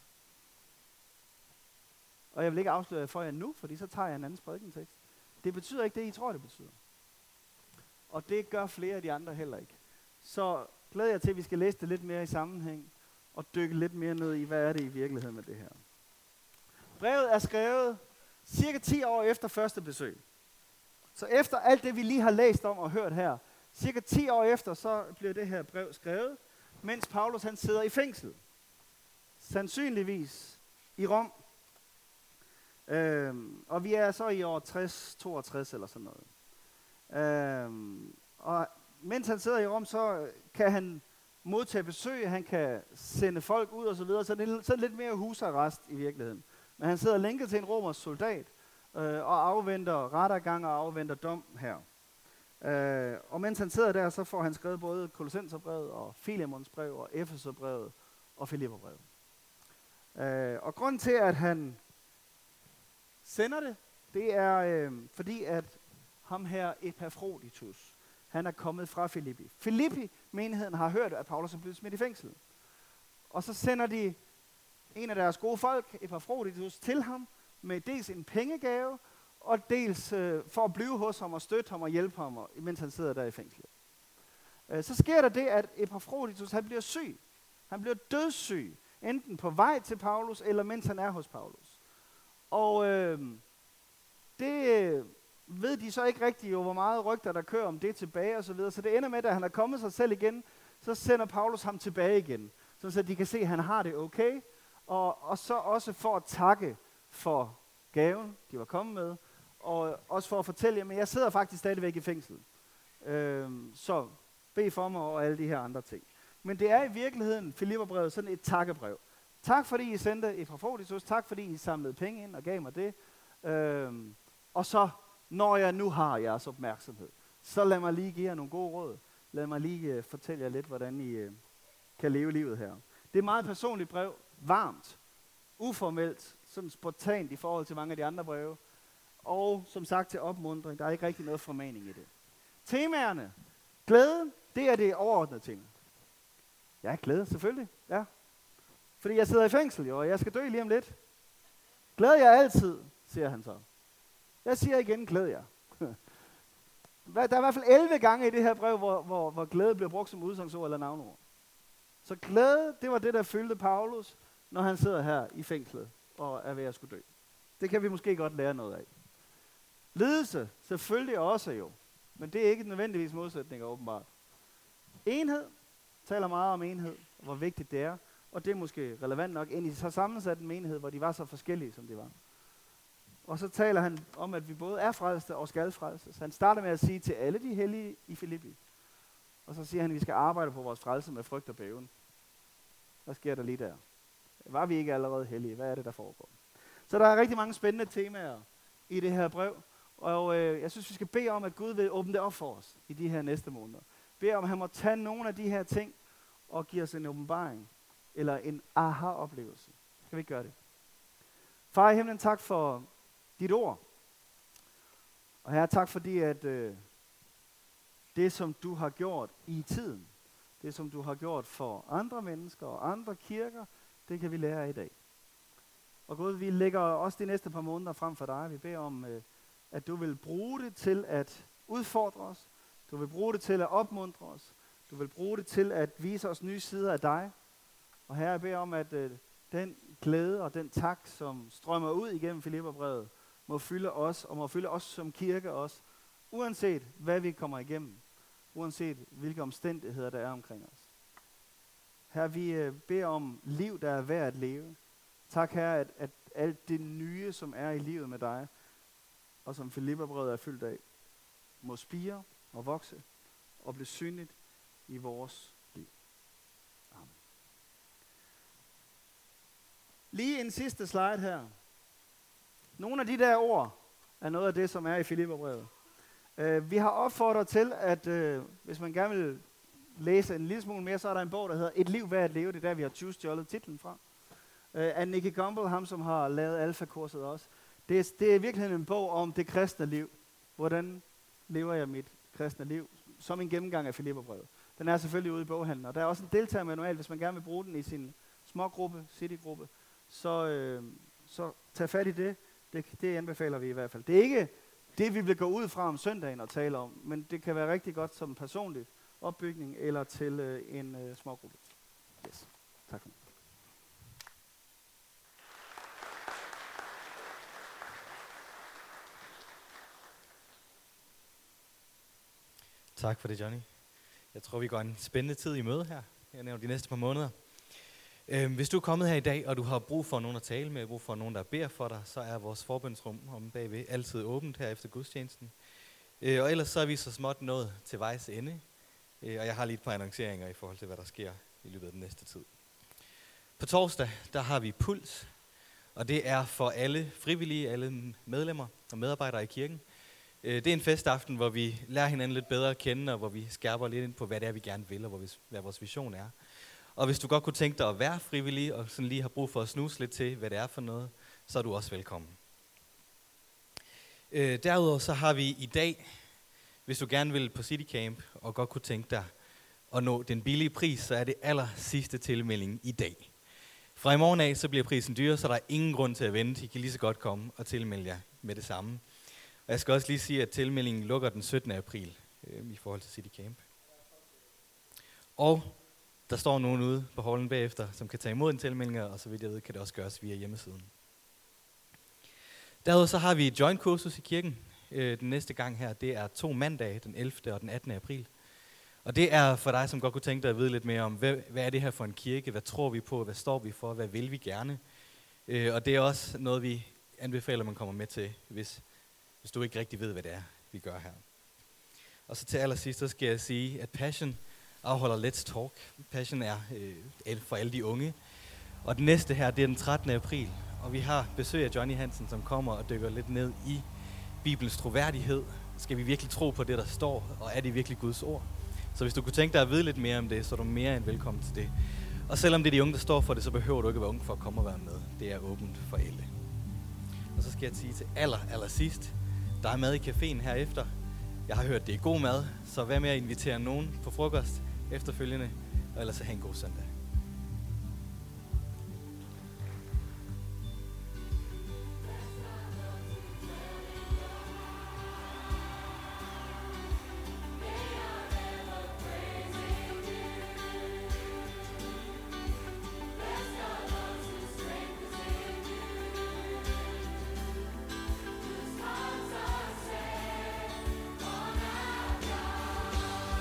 Og jeg vil ikke afsløre for jer nu, fordi så tager jeg en anden prædikentekst. Det betyder ikke det, I tror, det betyder. Og det gør flere af de andre heller ikke. Så glæder jeg til, at vi skal læse det lidt mere i sammenhæng, og dykke lidt mere ned i, hvad er det i virkeligheden med det her. Brevet er skrevet cirka 10 år efter første besøg. Så efter alt det, vi lige har læst om og hørt her, cirka 10 år efter, så bliver det her brev skrevet, mens Paulus han sidder i fængsel. Sandsynligvis i Rom. Og vi er så i år 60-62 eller sådan noget. Og mens han sidder i Rom, så kan han modtage besøg, han kan sende folk ud og så videre, så det er lidt mere husarrest i virkeligheden. Men han sidder lænket til en romersk soldat, og afventer rettergang og afventer dom her. Og mens han sidder der, så får han skrevet både Kolossenserbrevet og Filemons brev og Efeserbrevet og Filipperbrevet. Og grunden til, at han sender det, det er fordi, at ham her Epafroditus, han er kommet fra Filippi. Filippi-menigheden har hørt, at Paulus er blevet smidt i fængsel. Og så sender de en af deres gode folk, Epafroditus, til ham med dels en pengegave, og dels for at blive hos ham og støtte ham og hjælpe ham, mens han sidder der i fængslet. Så sker der det, at Epafroditus han bliver syg. Han bliver dødssyg, enten på vej til Paulus, eller mens han er hos Paulus. Og det ved de så ikke rigtigt, hvor meget rygter der kører om det tilbage og så videre. Så det ender med, at han er kommet sig selv igen, så sender Paulus ham tilbage igen, så de kan se, at han har det okay, og så også for at takke for gaven, de var kommet med, og også for at fortælle jer, men jeg sidder faktisk stadigvæk i fængsel. Så bed for mig og alle de her andre ting. Men det er i virkeligheden, Filipperbrevet, sådan et takkebrev. Tak fordi I sendte Epafroditus, tak fordi I samlede penge ind og gav mig det. Og så, når jeg nu har jeres opmærksomhed, så lad mig lige give jer nogle gode råd. Lad mig lige fortælle jer lidt, hvordan I kan leve livet her. Det er et meget personligt brev, varmt, uformelt, sådan spontant i forhold til mange af de andre breve. Og som sagt til opmuntring, der er ikke rigtig noget formaning i det. Temaerne. Glæde, det er det overordnede tema. Ja, glæde, selvfølgelig. Ja. Fordi jeg sidder i fængsel, jo, og jeg skal dø lige om lidt. Glæd jer altid, siger han så. Jeg siger igen, glæd jer. Der er i hvert fald 11 gange i det her brev, hvor glæde bliver brugt som udsangsord eller navnord. Så glæde, det var det, der fyldte Paulus, når han sidder her i fængslet og er ved at skulle dø. Det kan vi måske godt lære noget af. Lidelse, selvfølgelig også jo. Men det er ikke nødvendigvis modsætninger, åbenbart. Enhed, taler meget om enhed, og hvor vigtigt det er. Og det er måske relevant nok ind i så sammensat en menighed, hvor de var så forskellige, som de var. Og så taler han om, at vi både er frelste og skal frelses. Han starter med at sige til alle de hellige i Filippi. Og så siger han, at vi skal arbejde på vores frelse med frygt og bæven. Hvad sker der lige der? Var vi ikke allerede hellige? Hvad er det, der foregår? Så der er rigtig mange spændende temaer i det her brev. Og jeg synes, vi skal bede om, at Gud vil åbne det op for os i de her næste måneder. Bede om, at han må tage nogle af de her ting og give os en åbenbaring. Eller en aha-oplevelse. Skal vi ikke gøre det? Far i himlen, tak for dit ord. Og Herre, tak fordi, at det, som du har gjort i tiden, det, som du har gjort for andre mennesker og andre kirker, det kan vi lære af i dag. Og Gud, vi lægger også de næste par måneder frem for dig. Vi beder om, at du vil bruge det til at udfordre os. Du vil bruge det til at opmuntre os. Du vil bruge det til at vise os nye sider af dig. Og Herre, jeg beder om, at den glæde og den tak, som strømmer ud igennem Filipperbrevet, må fylde os, og må fylde os som kirke også, uanset hvad vi kommer igennem, uanset hvilke omstændigheder der er omkring os. Herre, vi beder om liv, der er værd at leve. Tak, Herre, at alt det nye, som er i livet med dig, og som Filipperbrevet er fyldt af, må spire og vokse og blive synligt i vores liv. Amen. Lige en sidste slide her. Nogle af de der ord er noget af det, som er i Filipperbrevet. Vi har opfordret til, at hvis man gerne vil læse en lille smule mere, så er der en bog, der hedder Et liv værd at leve. Det er der, vi har stjålet titlen fra. Af Nicky Gumbel, ham som har lavet Alpha-kurset også. Det er virkelig en bog om det kristne liv. Hvordan lever jeg mit kristne liv? Som en gennemgang af Filipperbrevet. Den er selvfølgelig ude i boghandlen, og der er også en deltagermanual, hvis man gerne vil bruge den i sin smågruppe, citygruppe. Så tag fat i det. Det anbefaler vi i hvert fald. Det er ikke det, vi vil gå ud fra om søndagen og tale om, men det kan være rigtig godt som personlig opbygning eller til en smågruppe. Yes. Tak for det.
Tak for det, Johnny. Jeg tror, vi går en spændende tid i møde her. Jeg nævner de næste par måneder. Hvis du er kommet her i dag, og du har brug for nogen at tale med, brug for nogen, der beder for dig, så er vores forbønsrum om bagved altid åbent her efter gudstjenesten. Og ellers så er vi så småt nået til vejs ende. Og jeg har lige et par annonceringer i forhold til, hvad der sker i løbet af den næste tid. På torsdag, der har vi Puls, og det er for alle frivillige, alle medlemmer og medarbejdere i kirken. Det er en festaften, hvor vi lærer hinanden lidt bedre at kende, og hvor vi skærper lidt ind på, hvad det er, vi gerne vil, og hvad vores vision er. Og hvis du godt kunne tænke dig at være frivillig, og sådan lige har brug for at snuse lidt til, hvad det er for noget, så er du også velkommen. Derudover så har vi i dag, hvis du gerne vil på City Camp, og godt kunne tænke dig at nå den billige pris, så er det aller sidste tilmelding i dag. Fra i morgen af, så bliver prisen dyrere, så der er ingen grund til at vente. I kan lige så godt komme og tilmelde jer med det samme. Og jeg skal også lige sige, at tilmeldingen lukker den 17. april i forhold til City Camp. Og der står nogen ude på hallen bagefter, som kan tage imod en tilmelding, og så vidt jeg ved, kan det også gøres via hjemmesiden. Derudover så har vi et joint-kursus i kirken. Den næste gang her, det er 2 mandage, den 11. og den 18. april. Og det er for dig, som godt kunne tænke dig at vide lidt mere om, hvad er det her for en kirke, hvad tror vi på, hvad står vi for, hvad vil vi gerne. Og det er også noget, vi anbefaler, man kommer med til, hvis du ikke rigtig ved, hvad det er, vi gør her. Og så til allersidst, så skal jeg sige, at Passion afholder Let's Talk. Passion er for alle de unge. Og den næste her, det er den 13. april. Og vi har besøg af Johnny Hansen, som kommer og dykker lidt ned i Bibelens troværdighed. Skal vi virkelig tro på det, der står, og er det virkelig Guds ord? Så hvis du kunne tænke dig at vide lidt mere om det, så er du mere end velkommen til det. Og selvom det er de unge, der står for det, så behøver du ikke at være ung for at komme og være med. Det er åbent for alle. Og så skal jeg sige til allersidst, der er mad i caféen herefter. Jeg har hørt, det er god mad, så vær med at invitere nogen på frokost efterfølgende, og ellers så have en god søndag.